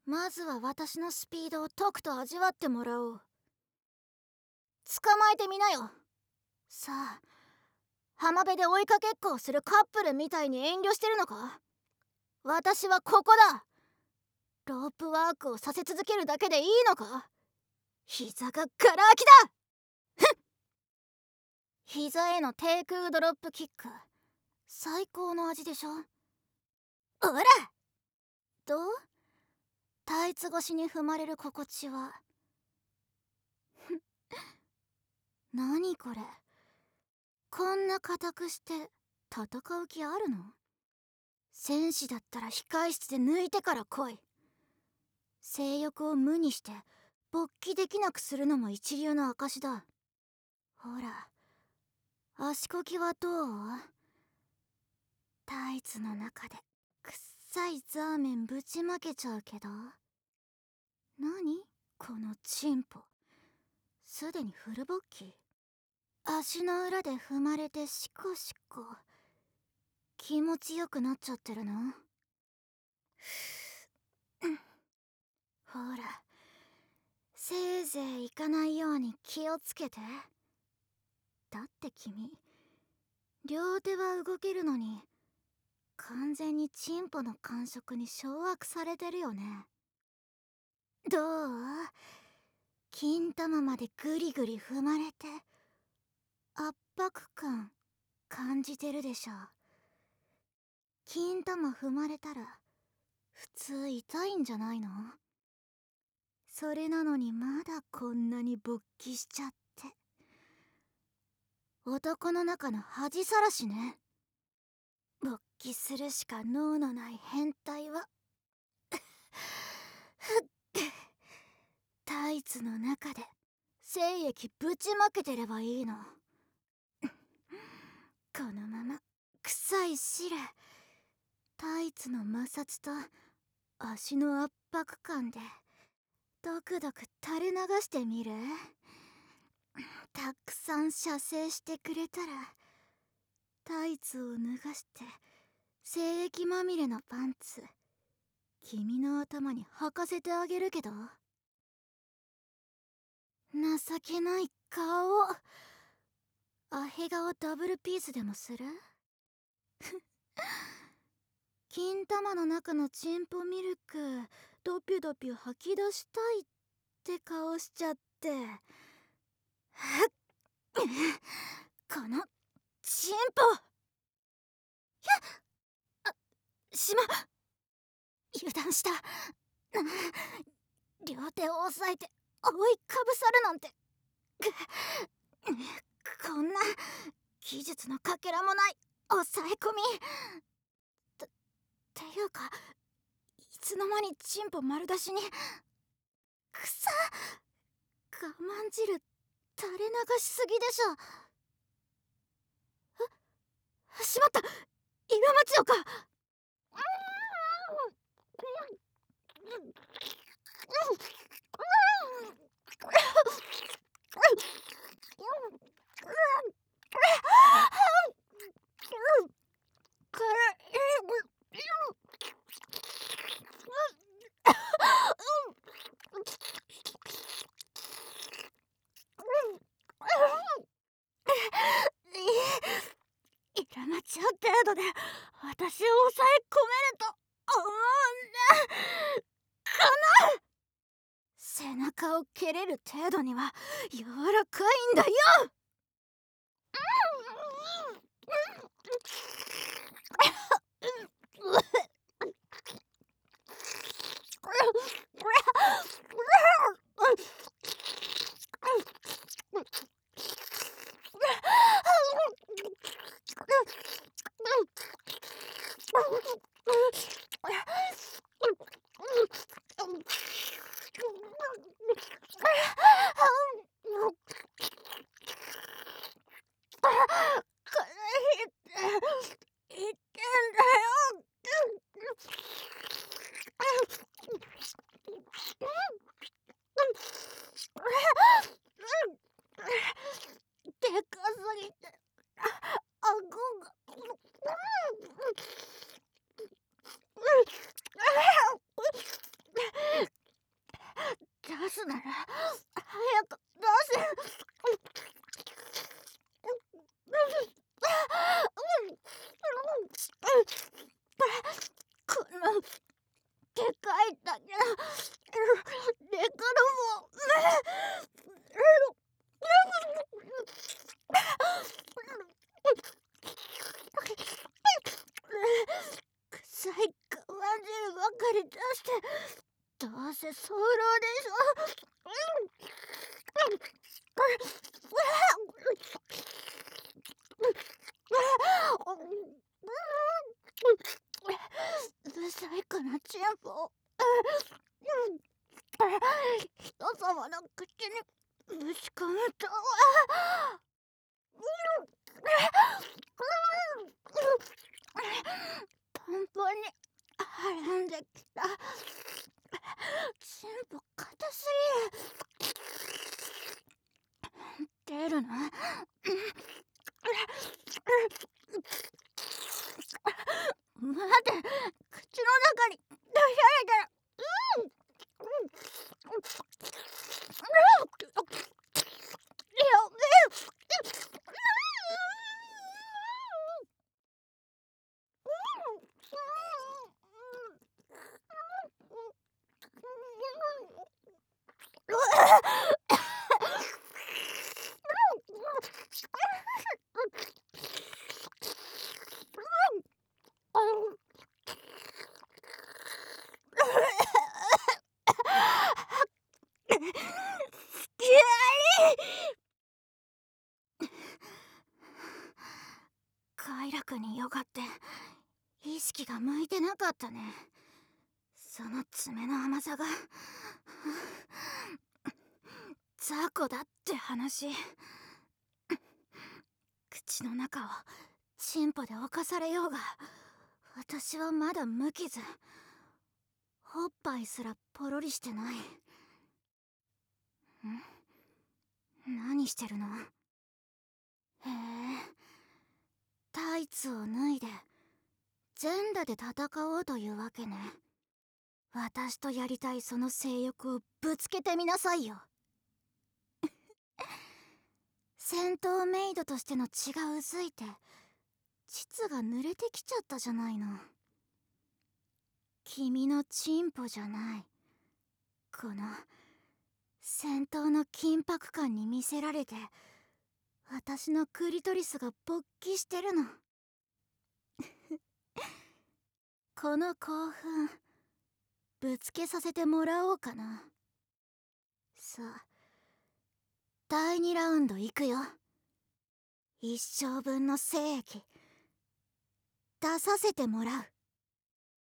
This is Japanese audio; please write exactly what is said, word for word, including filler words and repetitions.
まずは私のスピードをとくと味わってもらおう。捕まえてみなよ。さあ、浜辺で追いかけっこをするカップルみたいに遠慮してるのか？私はここだ。ロープワークをさせ続けるだけでいいのか？膝がガラ空きだ。ふん。膝への低空ドロップキック、最高の味でしょ。ほら、どう？タイツ越しに踏まれる心地は。何これ、こんな硬くして戦う気あるの？戦士だったら控室で抜いてから来い。性欲を無にして勃起できなくするのも一流の証だ。ほら、足こきはどう？タイツの中でくっさいザーメンぶちまけちゃうけど。何このチンポ、すでにフル勃起。足の裏で踏まれてシコシコ気持ちよくなっちゃってるの？ほら、せいぜい行かないように気をつけて。だって君、両手は動けるのに完全にチンポの感触に掌握されてるよね。どう？金玉までグリグリ踏まれて圧迫感感じてるでしょ。金玉踏まれたら普通痛いんじゃないの？それなのにまだこんなに勃起しちゃって。男の中の恥さらしね。勃起するしか能のない変態はタイツの中で精液ぶちまけてればいいの。このまま臭い汁、タイツの摩擦と足の圧迫感でドクドク垂れ流してみる？たくさん射精してくれたらタイツを脱がして精液まみれのパンツ君の頭に履かせてあげるけど。情けない顔。アヘ顔ダブルピースでもする？金玉の中のチンポミルクドピュドピュ吐き出したいって顔しちゃって。このチンポ。ひゃっ、あ、しま、油断した。両手を押さえて覆いかぶさるなんて。こんな技術のかけらもない抑え込み。たっていうか、いつの間にチンポ丸出しに。くさ、我慢汁垂れ流しすぎでしょ。え、しまった、今町よか。入間ちゃう程度で私を抑え込めると思うんだ。この背中を蹴れる程度には柔らかいんだよ。いけんだよ。 かいだけどでかるも臭いかま汁ばかり出してどうせ早漏でしょ。うさいかなチンポ人様の口にぶち込むとはパンパンにはらんできた。チンポ硬すぎる。出るの待て、口の中に出されたらうんやべえ。快楽によがって意識が向いてなかったね。その爪の甘さが雑魚だって話。口の中をチンポで侵されようが私はまだ無傷。おっぱいすらポロリしてない。ん？何してるの？へえ、タイツを脱いで全裸で戦おうというわけね。私とやりたいその性欲をぶつけてみなさいよ。戦闘メイドとしての血がうずいて膣が濡れてきちゃったじゃないの。君のチンポじゃない。この戦闘の緊迫感に魅せられて私のクリトリスが勃起してるの。この興奮ぶつけさせてもらおうかな。さあ、だいにラウンドいくよ。一生分の精液出させてもらう。